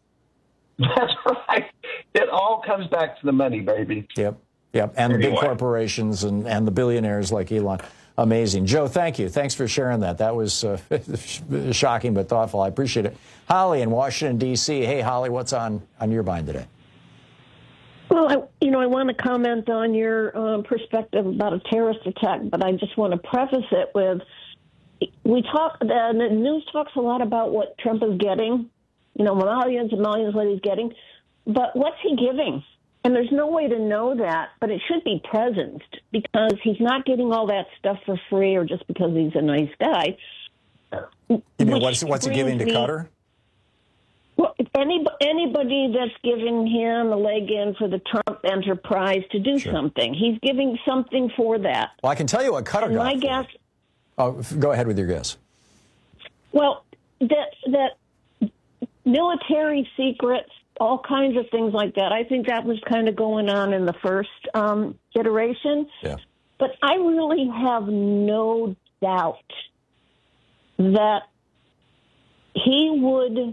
That's right. It all comes back to the money, baby. Yep. And the big corporations and the billionaires like Elon. Amazing. Joe, thank you. Thanks for sharing that. That was shocking but thoughtful. I appreciate it. Holly in Washington, D.C. Hey, Holly, what's on your mind today? Well, I want to comment on your perspective about a terrorist attack, but I just want to preface it with, the news talks a lot about what Trump is getting, millions and millions what he's getting, but what's he giving? And there's no way to know that, but it should be presenced because he's not getting all that stuff for free or just because he's a nice guy. You mean what's he giving to Qatar? Well, anybody that's giving him a leg in for the Trump enterprise to do something, he's giving something for that. Well, I can tell you what Qatar got. My guess. Oh, go ahead with your guess. Well, that military secrets, all kinds of things like that. I think that was kind of going on in the first iteration. Yeah. But I really have no doubt that he would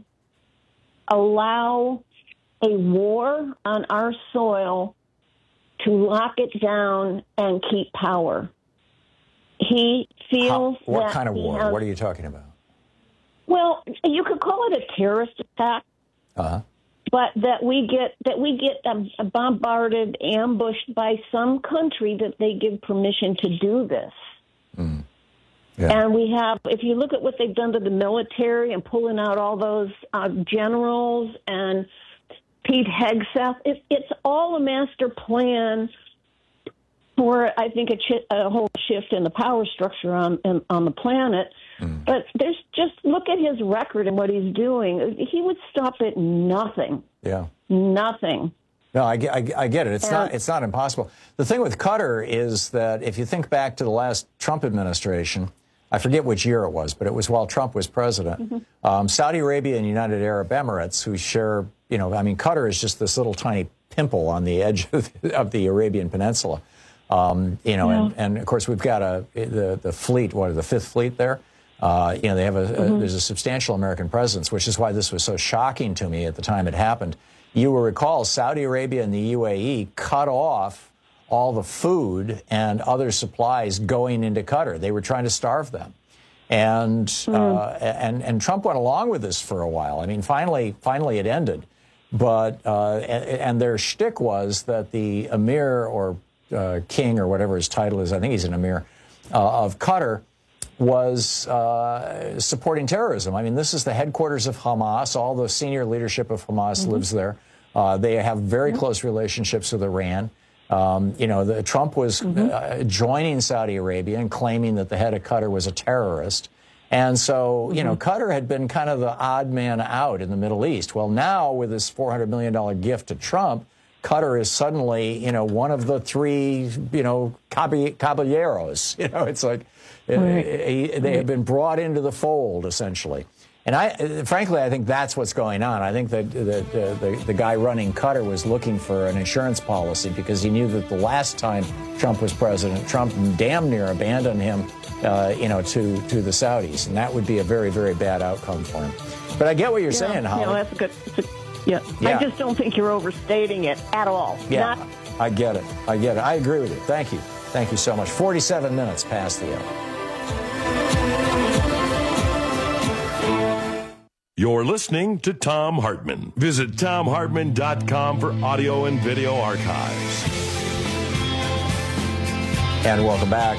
allow a war on our soil to lock it down and keep power. He feels what that kind of war? Has, what are you talking about? Well, you could call it a terrorist attack. Uh-huh. But that we get bombarded, ambushed by some country that they give permission to do this. Mm. Yeah. And we have, if you look at what they've done to the military and pulling out all those generals and Pete Hegseth, it's all a master plan for, I think, a whole shift in the power structure on the planet. Mm. But there's just look at his record and what he's doing. He would stop at nothing. Yeah. Nothing. No, I get it. It's not impossible. The thing with Qatar is that if you think back to the last Trump administration, I forget which year it was, but it was while Trump was president. Mm-hmm. Saudi Arabia and United Arab Emirates, who share, Qatar is just this little tiny pimple on the edge of the Arabian Peninsula. And of course we've got the fleet, the Fifth Fleet there. They have there's a substantial American presence, which is why this was so shocking to me at the time it happened. You will recall Saudi Arabia and the UAE cut off all the food and other supplies going into Qatar. They were trying to starve them. And Trump went along with this for a while. I mean, finally it ended. But and their shtick was that the emir or king or whatever his title is, I think he's an emir, of Qatar, was supporting terrorism. I mean, this is the headquarters of Hamas. All the senior leadership of Hamas lives there. They have very close relationships with Iran. Trump was joining Saudi Arabia and claiming that the head of Qatar was a terrorist. And so, Qatar had been kind of the odd man out in the Middle East. Well, now with this $400 million gift to Trump, Qatar is suddenly, one of the three, caballeros. It's like they have been brought into the fold, essentially. And frankly, I think that's what's going on. I think that the guy running Qatar was looking for an insurance policy because he knew that the last time Trump was president, Trump damn near abandoned him, to the Saudis. And that would be a very, very bad outcome for him. But I get what you're saying, Holly. That's a good. Yeah. I just don't think you're overstating it at all. Yeah, I get it. I agree with you. Thank you. Thank you so much. 47 minutes past the hour. You're listening to Thom Hartmann. Visit ThomHartmann.com for audio and video archives. And welcome back.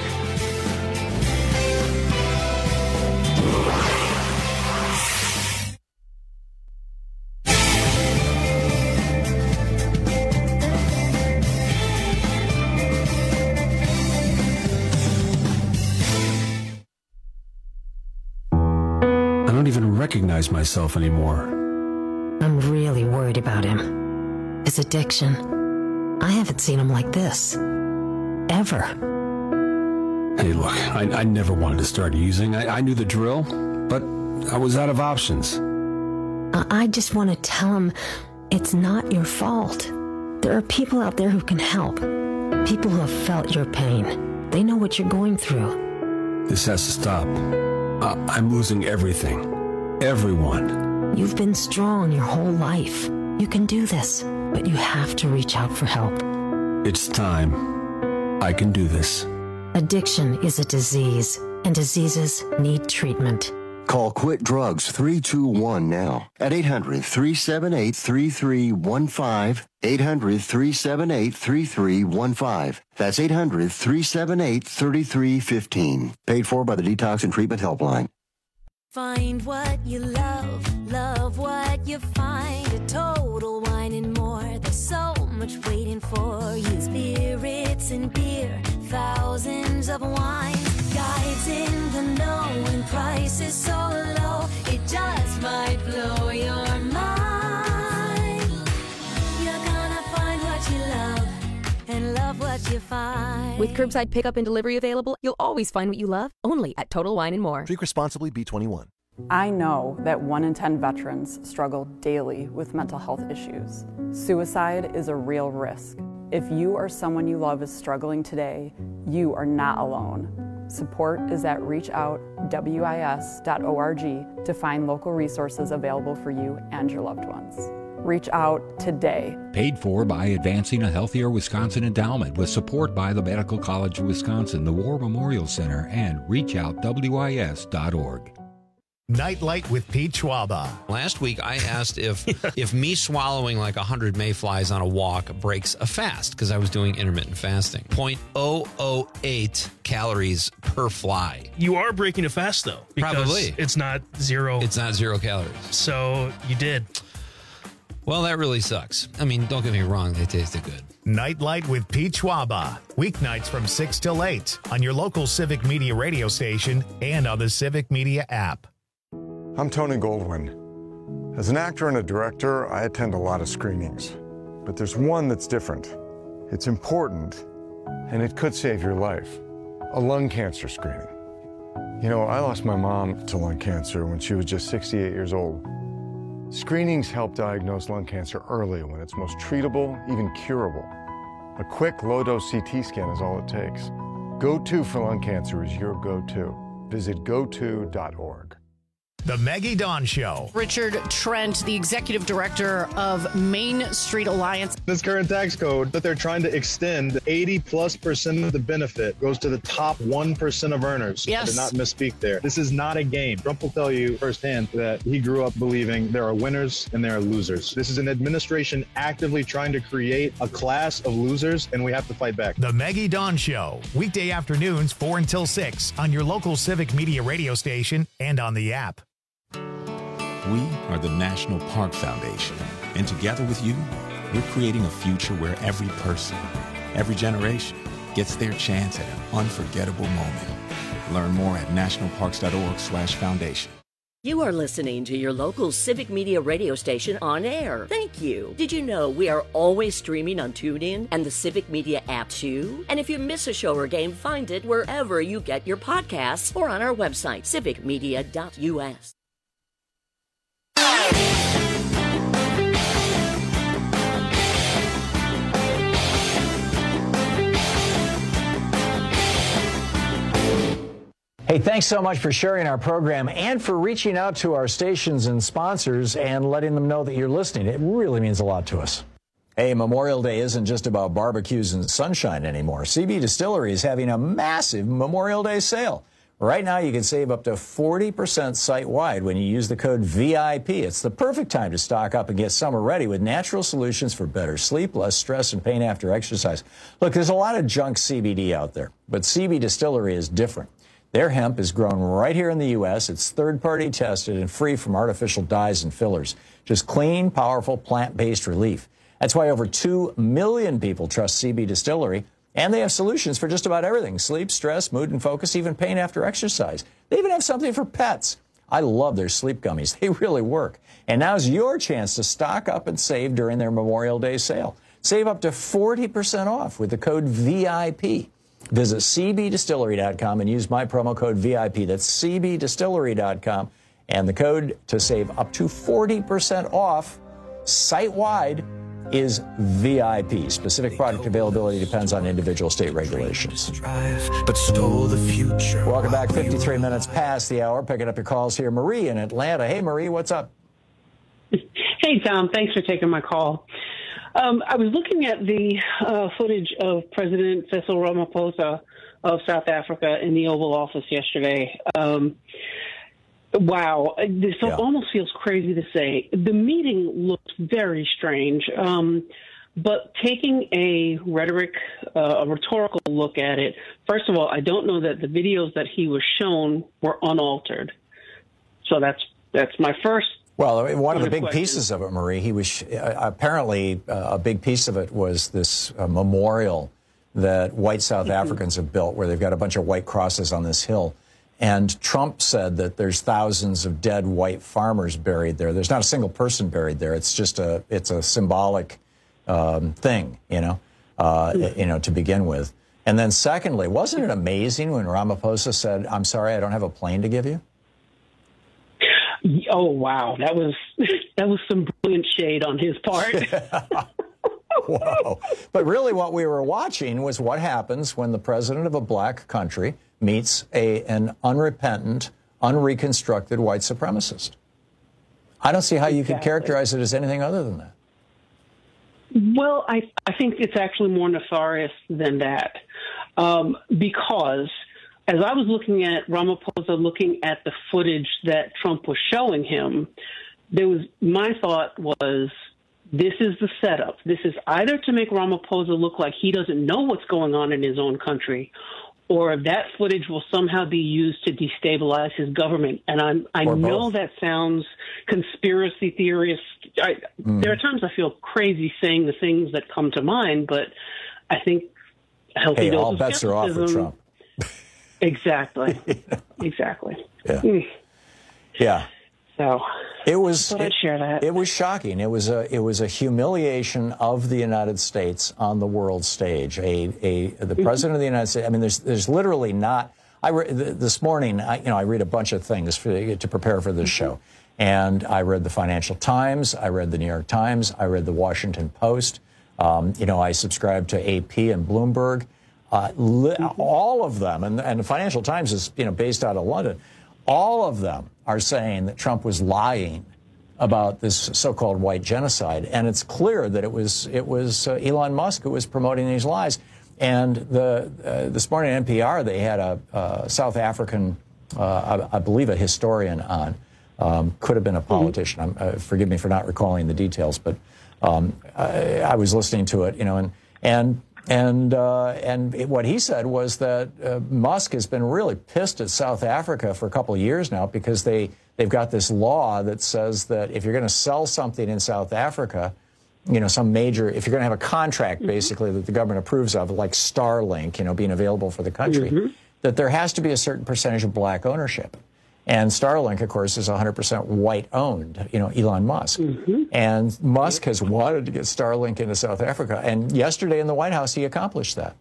I don't even recognize myself anymore. I'm really worried about him. His addiction. I haven't seen him like this. Ever. Hey, look, I never wanted to start using. I knew the drill, but I was out of options. I just want to tell him it's not your fault. There are people out there who can help. People who have felt your pain. They know what you're going through. This has to stop. I'm losing everything. Everyone. You've been strong your whole life. You can do this, but you have to reach out for help. It's time. I can do this. Addiction is a disease, and diseases need treatment. Call Quit Drugs 321 now at 800-378-3315. 800-378-3315. That's 800-378-3315. Paid for by the Detox and Treatment Helpline. Find what you love, love what you find. A Total Wine and More. There's so much waiting for you. Spirits and beer, thousands of wines. Guides in the know and prices so low, it just might blow your mind. You're gonna find what you love and love what you find. With curbside pickup and delivery available, you'll always find what you love, only at Total Wine and More. Drink responsibly, B21. I know that 1 in 10 veterans struggle daily with mental health issues. Suicide is a real risk. If you or someone you love is struggling today, you are not alone. Support is at reachoutwis.org to find local resources available for you and your loved ones. Reach out today. Paid for by Advancing a Healthier Wisconsin Endowment with support by the Medical College of Wisconsin, the War Memorial Center, and reachoutwis.org. Nightlight with Pete Schwaba. Last week, I asked if me swallowing like 100 mayflies on a walk breaks a fast, because I was doing intermittent fasting. 0.008 calories per fly. You are breaking a fast, though. Because Probably. It's not zero. It's not 0 calories. So you did. Well, that really sucks. I mean, don't get me wrong. They tasted good. Nightlight with Pete Schwaba. Weeknights from 6 till 8 on your local Civic Media radio station and on the Civic Media app. I'm Tony Goldwyn. As an actor and a director, I attend a lot of screenings. But there's one that's different. It's important, and it could save your life. A lung cancer screening. You know, I lost my mom to lung cancer when she was just 68 years old. Screenings help diagnose lung cancer early when it's most treatable, even curable. A quick, low-dose CT scan is all it takes. Go-To for lung cancer is your go-to. Visit goto.org. The Maggie Dawn Show. Richard Trent, the executive director of Main Street Alliance. This current tax code that they're trying to extend, 80+% of the benefit goes to the top 1% of earners. Yes. I did not misspeak there. This is not a game. Trump will tell you firsthand that he grew up believing there are winners and there are losers. This is an administration actively trying to create a class of losers, and we have to fight back. The Maggie Dawn Show. Weekday afternoons 4 until 6 on your local Civic Media radio station and on the app. We are the National Park Foundation, and together with you, we're creating a future where every person, every generation gets their chance at an unforgettable moment. Learn more at nationalparks.org/foundation. You are listening to your local Civic Media radio station on air. Thank you. Did you know we are always streaming on TuneIn and the Civic Media app too? And if you miss a show or game, find it wherever you get your podcasts or on our website, civicmedia.us. Hey, thanks so much for sharing our program and for reaching out to our stations and sponsors and letting them know that you're listening. It really means a lot to us. Hey, Memorial Day isn't just about barbecues and sunshine anymore. CB Distillery is having a massive Memorial Day sale. Right now, you can save up to 40% site-wide when you use the code VIP. It's the perfect time to stock up and get summer ready with natural solutions for better sleep, less stress, and pain after exercise. Look, there's a lot of junk CBD out there, but CB Distillery is different. Their hemp is grown right here in the U.S. It's third-party tested and free from artificial dyes and fillers. Just clean, powerful, plant-based relief. That's why over 2 million people trust CB Distillery. And they have solutions for just about everything. Sleep, stress, mood and focus, even pain after exercise. They even have something for pets. I love their sleep gummies. They really work. And now's your chance to stock up and save during their Memorial Day sale. Save up to 40% off with the code VIP. Visit cbdistillery.com and use my promo code VIP. That's cbdistillery.com. And the code to save up to 40% off site-wide is VIP. Specific product availability depends on individual state regulations. But stole the future. Welcome back. 53 minutes past the hour. Picking up your calls here. Marie in Atlanta. Hey, Marie, what's up? Hey, Tom. Thanks for taking my call. I was looking at the footage of President Cyril Ramaphosa of South Africa in the Oval Office yesterday. Wow. This almost feels crazy to say. The meeting looked very strange. But taking a rhetorical look at it, first of all, I don't know that the videos that he was shown were unaltered. So that's my first. Well, one of the big pieces of it, Marie, he was apparently a big piece of it was this memorial that white South Africans have built, where they've got a bunch of white crosses on this hill. And Trump said that there's thousands of dead white farmers buried there. There's not a single person buried there. It's just it's a symbolic thing, to begin with. And then secondly, wasn't it amazing when Ramaphosa said, "I'm sorry, I don't have a plane to give you"? Oh, wow. That was some brilliant shade on his part. Whoa. But really what we were watching was what happens when the president of a black country meets an unrepentant, unreconstructed white supremacist. I don't see how you could characterize it as anything other than that. Well, I think it's actually more nefarious than that, because as I was looking at Ramaphosa, looking at the footage that Trump was showing him, my thought was, this is the setup. This is either to make Ramaphosa look like he doesn't know what's going on in his own country, or that footage will somehow be used to destabilize his government. And I know that sounds conspiracy theorist. There are times I feel crazy saying the things that come to mind, but I think a healthy dose all of bets are off with Trump. Exactly. Exactly. Yeah. Yeah. So it was. I'd share that. It was shocking. It was a humiliation of the United States on the world stage. The president of the United States. I mean, there's literally not. This morning, I read a bunch of things to prepare for this show, and I read the Financial Times, I read the New York Times, I read the Washington Post. I subscribe to AP and Bloomberg. All of them, and the Financial Times is based out of London. All of them are saying that Trump was lying about this so-called white genocide, and it's clear that it was Elon Musk who was promoting these lies. And this morning at NPR, they had a South African, I believe, a historian on. Could have been a politician. Forgive me for not recalling the details, but I was listening to it, and what he said was that Musk has been really pissed at South Africa for a couple of years now, because they've got this law that says that if you're going to sell something in South Africa, some major, if you're going to have a contract basically that the government approves of, like Starlink, being available for the country, that there has to be a certain percentage of black ownership. And Starlink, of course, is 100% white-owned, Elon Musk. And Musk has wanted to get Starlink into South Africa. And yesterday in the White House, he accomplished that.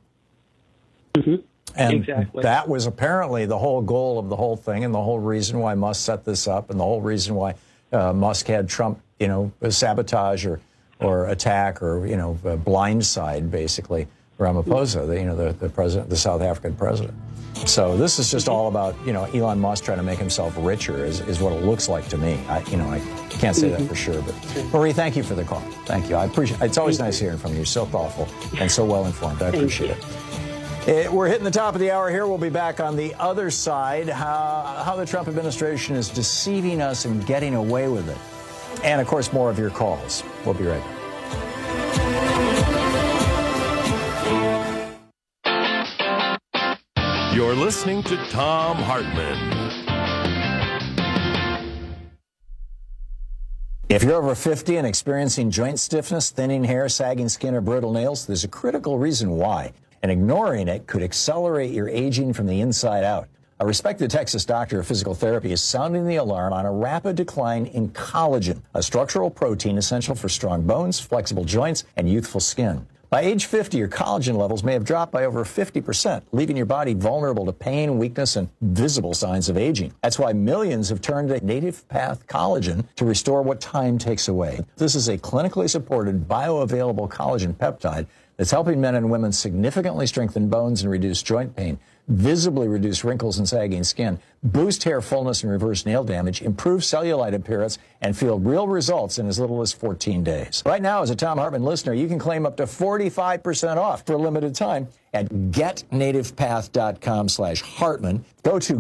And that was apparently the whole goal of the whole thing, and the whole reason why Musk set this up, and the whole reason why Musk had Trump, sabotage or attack or, blindside, basically, Ramaphosa, the president, the South African president. So this is just all about, Elon Musk trying to make himself richer is what it looks like to me. I can't say that for sure. But Marie, thank you for the call. Thank you. I appreciate it. It's always nice hearing from you. You're so thoughtful and so well informed. I appreciate it. We're hitting the top of the hour here. We'll be back on the other side, how the Trump administration is deceiving us and getting away with it. And, of course, more of your calls. We'll be right back. You're listening to Thom Hartmann. If you're over 50 and experiencing joint stiffness, thinning hair, sagging skin, or brittle nails, there's a critical reason why. And ignoring it could accelerate your aging from the inside out. A respected Texas doctor of physical therapy is sounding the alarm on a rapid decline in collagen, a structural protein essential for strong bones, flexible joints, and youthful skin. By age 50, your collagen levels may have dropped by over 50%, leaving your body vulnerable to pain, weakness, and visible signs of aging. That's why millions have turned to Native Path Collagen to restore what time takes away. This is a clinically supported, bioavailable collagen peptide that's helping men and women significantly strengthen bones and reduce joint pain. visibly reduce wrinkles and sagging skin, boost hair fullness and reverse nail damage, improve cellulite appearance, and feel real results in as little as 14 days. Right now, as a Thom Hartmann listener, you can claim up to 45% off for a limited time at getnativepath.com/Hartmann. Go to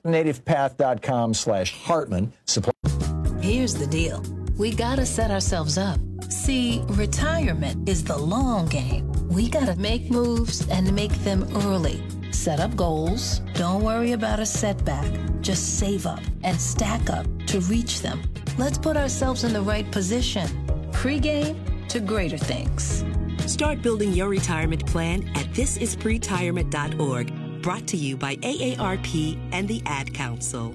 getnativepath.com/Hartmann. Here's the deal. We gotta set ourselves up. See, retirement is the long game. We gotta make moves and make them early. Set up goals. Don't worry about a setback. Just save up and stack up to reach them. Let's put ourselves in the right position. Pre-game to greater things. Start building your retirement plan at thisispretirement.org. Brought to you by AARP and the Ad Council.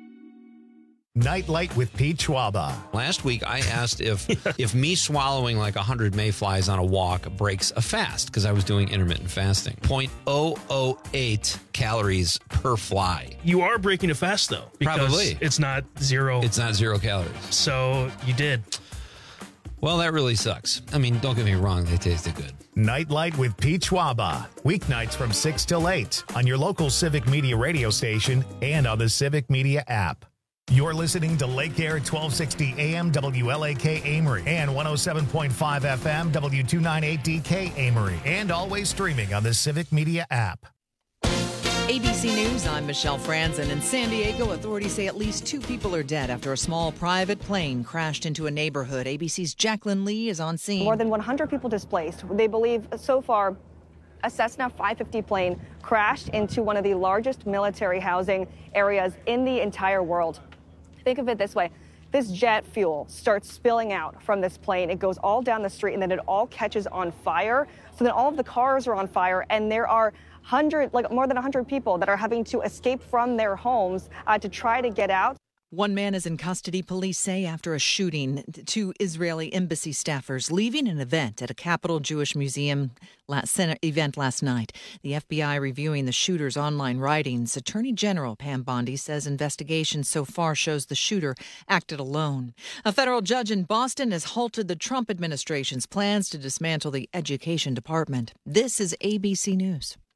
Nightlight with Pete Schwaba. Last week, I asked if me swallowing like 100 mayflies on a walk breaks a fast, because I was doing intermittent fasting. 0.008 calories per fly. You are breaking a fast, though. Because Probably. It's not zero. It's not 0 calories. So you did. Well, that really sucks. I mean, don't get me wrong. They tasted good. Nightlight with Pete Schwaba. Weeknights from 6 till 8 on your local Civic Media radio station and on the Civic Media app. You're listening to Lake Air 1260 AM WLAK Amory and 107.5 FM W298DK Amory, and always streaming on the Civic Media app. ABC News, I'm Michelle Franzen. In San Diego, authorities say at least 2 people are dead after a small private plane crashed into a neighborhood. ABC's Jacqueline Lee is on scene. More than 100 people displaced. They believe so far a Cessna 550 plane crashed into one of the largest military housing areas in the entire world. Think of it this way. This jet fuel starts spilling out from this plane. It goes all down the street, and then it all catches on fire. So then all of the cars are on fire, and there are more than 100 people that are having to escape from their homes to try to get out. One man is in custody, police say, after a shooting. 2 Israeli embassy staffers leaving an event at a Capital Jewish Museum event last night. The FBI reviewing the shooter's online writings. Attorney General Pam Bondi says investigation so far shows the shooter acted alone. A federal judge in Boston has halted the Trump administration's plans to dismantle the education department. This is ABC News.